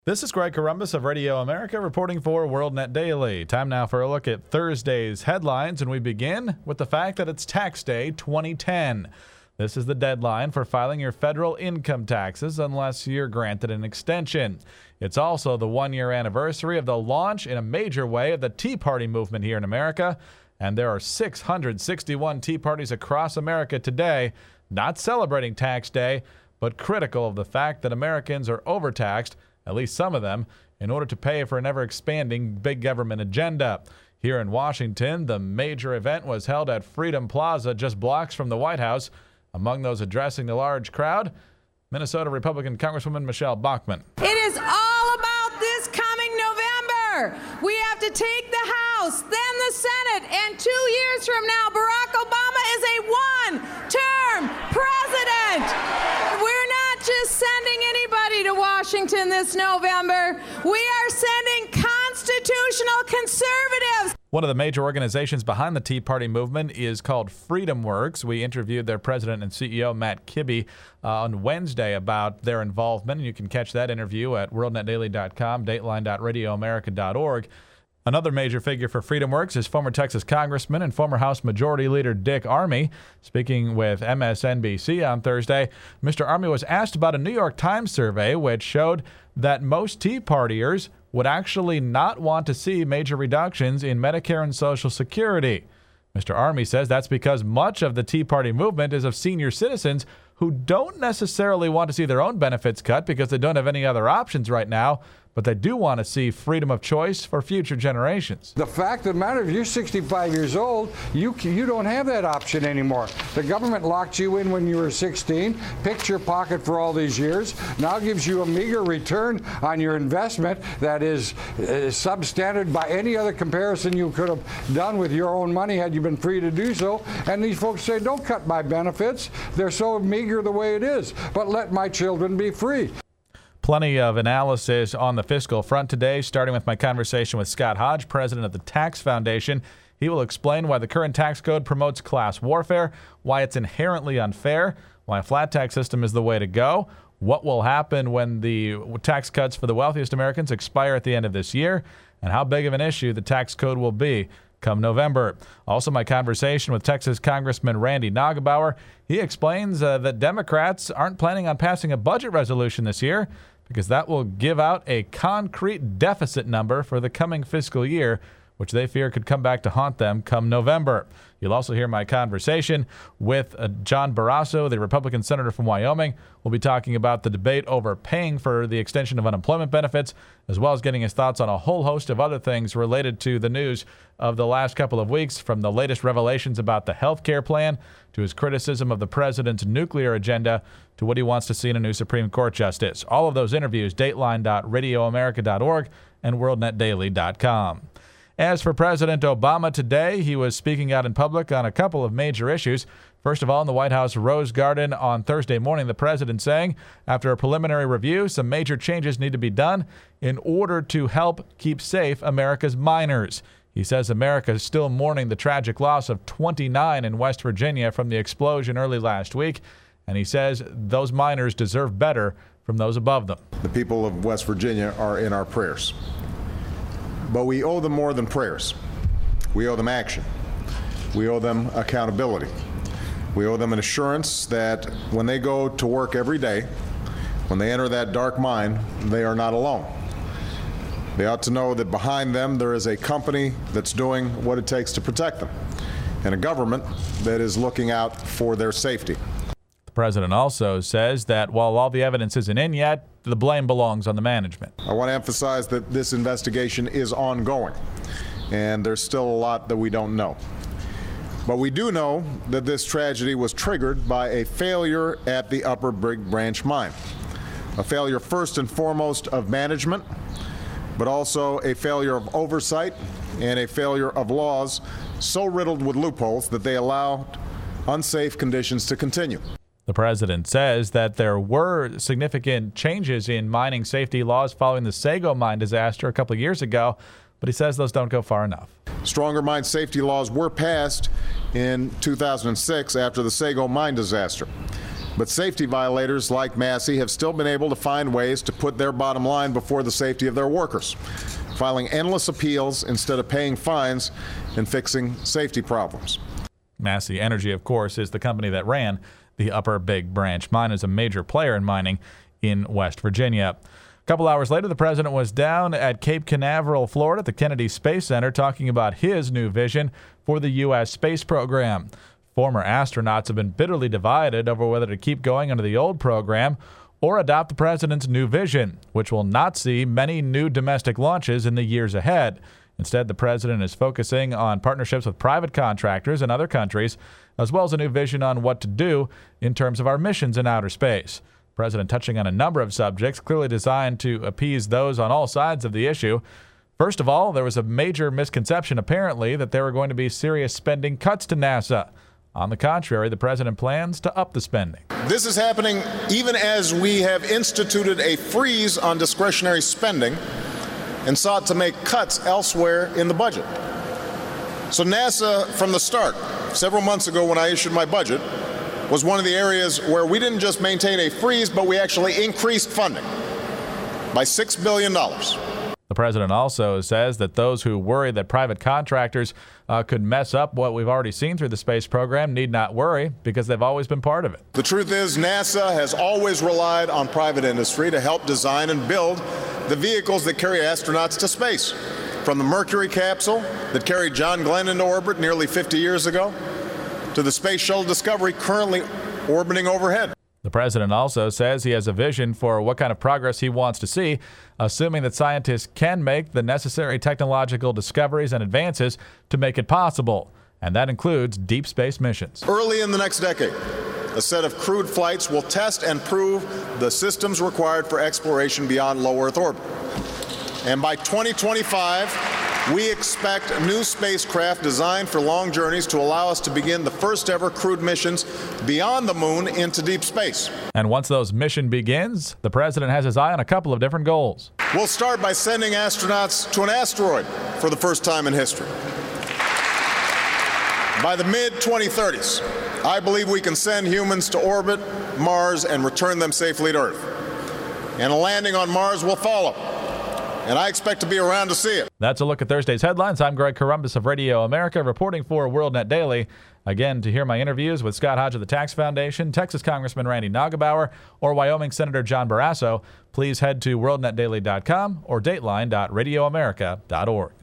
This is Greg Corombos of Radio America reporting for WorldNet Daily. Time now for a look at Thursday's headlines, and we begin with the fact that it's Tax Day 2010. This is the deadline for filing your federal income taxes unless you're granted an extension. It's also the one-year anniversary of the launch in a major way of the Tea Party movement here in America, and there are 661 Tea Parties across America today not celebrating Tax Day, but critical of the fact that Americans are overtaxed, at least some of them, in order to pay for an ever-expanding big government agenda. Here in Washington, the major event was held at Freedom Plaza, just blocks from the White House. Among those addressing the large crowd, Minnesota Republican Congresswoman Michelle Bachmann. It is all about this coming November. We have to take the House, then the Senate, and 2 years from now, Barack Obama is a one-term president. We're not just sending anybody to Washington this November. We are sending constitutional conservatives. One of the major organizations behind the Tea Party movement is called FreedomWorks. We interviewed their president and CEO, Matt Kibbe, on Wednesday about their involvement. And you can catch that interview at worldnetdaily.com, dateline.radioamerica.org. Another major figure for FreedomWorks is former Texas Congressman and former House Majority Leader Dick Armey. Speaking with MSNBC on Thursday, Mr. Armey was asked about a New York Times survey which showed that most Tea Partiers would actually not want to see major reductions in Medicare and Social Security. Mr. Armey says that's because much of the Tea Party movement is of senior citizens who don't necessarily want to see their own benefits cut because they don't have any other options right now, but they do want to see freedom of choice for future generations. The fact of the matter, if you're 65 years old, you don't have that option anymore. The government locked you in when you were 16, picked your pocket for all these years, now gives you a meager return on your investment that is substandard by any other comparison you could have done with your own money had you been free to do so. And these folks say, don't cut my benefits. They're so meager the way it is, but let my children be free. Plenty of analysis on the fiscal front today, starting with my conversation with Scott Hodge, president of the Tax Foundation. He will explain why the current tax code promotes class warfare, why it's inherently unfair, why a flat tax system is the way to go, what will happen when the tax cuts for the wealthiest Americans expire at the end of this year, and how big of an issue the tax code will be come November. Also, my conversation with Texas Congressman Randy Neugebauer. He explains that Democrats aren't planning on passing a budget resolution this year because that will give out a concrete deficit number for the coming fiscal year, which they fear could come back to haunt them come November. You'll also hear my conversation with John Barrasso, the Republican senator from Wyoming. We'll be talking about the debate over paying for the extension of unemployment benefits, as well as getting his thoughts on a whole host of other things related to the news of the last couple of weeks, from the latest revelations about the health care plan to his criticism of the president's nuclear agenda to what he wants to see in a new Supreme Court justice. All of those interviews, dateline.radioamerica.org and worldnetdaily.com. As for President Obama today, he was speaking out in public on a couple of major issues. First of all, in the White House Rose Garden on Thursday morning, the president saying, after a preliminary review, some major changes need to be done in order to help keep safe America's minors. He says America is still mourning the tragic loss of 29 in West Virginia from the explosion early last week, and he says those minors deserve better from those above them. The people of West Virginia are in our prayers. But we owe them more than prayers. We owe them action. We owe them accountability. We owe them an assurance that when they go to work every day, when they enter that dark mine, they are not alone. They ought to know that behind them there is a company that's doing what it takes to protect them, and a government that is looking out for their safety. The president also says that while all the evidence isn't in yet, the blame belongs on the management. I want to emphasize that this investigation is ongoing, and there's still a lot that we don't know. But we do know that this tragedy was triggered by a failure at the Upper Big Branch mine. A failure first and foremost of management, but also a failure of oversight and a failure of laws so riddled with loopholes that they allowed unsafe conditions to continue. The president says that there were significant changes in mining safety laws following the Sago mine disaster a couple of years ago, but he says those don't go far enough. Stronger mine safety laws were passed in 2006 after the Sago mine disaster. But safety violators like Massey have still been able to find ways to put their bottom line before the safety of their workers, filing endless appeals instead of paying fines and fixing safety problems. Massey Energy, of course, is the company that ran the Upper Big Branch mine, as a major player in mining in West Virginia. A couple hours later, the president was down at Cape Canaveral, Florida, at the Kennedy Space Center, talking about his new vision for the U.S. space program. Former astronauts have been bitterly divided over whether to keep going under the old program or adopt the president's new vision, which will not see many new domestic launches in the years ahead. Instead, the president is focusing on partnerships with private contractors in other countries, as well as a new vision on what to do in terms of our missions in outer space. The president touching on a number of subjects clearly designed to appease those on all sides of the issue. First of all, there was a major misconception, apparently, that there were going to be serious spending cuts to NASA. On the contrary, the president plans to up the spending. This is happening even as we have instituted a freeze on discretionary spending and sought to make cuts elsewhere in the budget. So NASA, from the start, several months ago when I issued my budget, was one of the areas where we didn't just maintain a freeze, but we actually increased funding by $6 billion. The president also says that those who worry that private contractors could mess up what we've already seen through the space program need not worry, because they've always been part of it. The truth is, NASA has always relied on private industry to help design and build the vehicles that carry astronauts to space. From the Mercury capsule that carried John Glenn into orbit nearly 50 years ago, to the Space Shuttle Discovery currently orbiting overhead. The president also says he has a vision for what kind of progress he wants to see, assuming that scientists can make the necessary technological discoveries and advances to make it possible. And that includes deep space missions. Early in the next decade, a set of crewed flights will test and prove the systems required for exploration beyond low Earth orbit. And by 2025, we expect new spacecraft designed for long journeys to allow us to begin the first ever crewed missions beyond the moon into deep space. And once those mission begins, the president has his eye on a couple of different goals. We'll start by sending astronauts to an asteroid for the first time in history. By the mid-2030s, I believe we can send humans to orbit Mars and return them safely to Earth. And a landing on Mars will follow. And I expect to be around to see it. That's a look at Thursday's headlines. I'm Greg Corombos of Radio America, reporting for WorldNet Daily. Again, to hear my interviews with Scott Hodge of the Tax Foundation, Texas Congressman Randy Nagebauer, or Wyoming Senator John Barrasso, please head to worldnetdaily.com or dateline.radioamerica.org.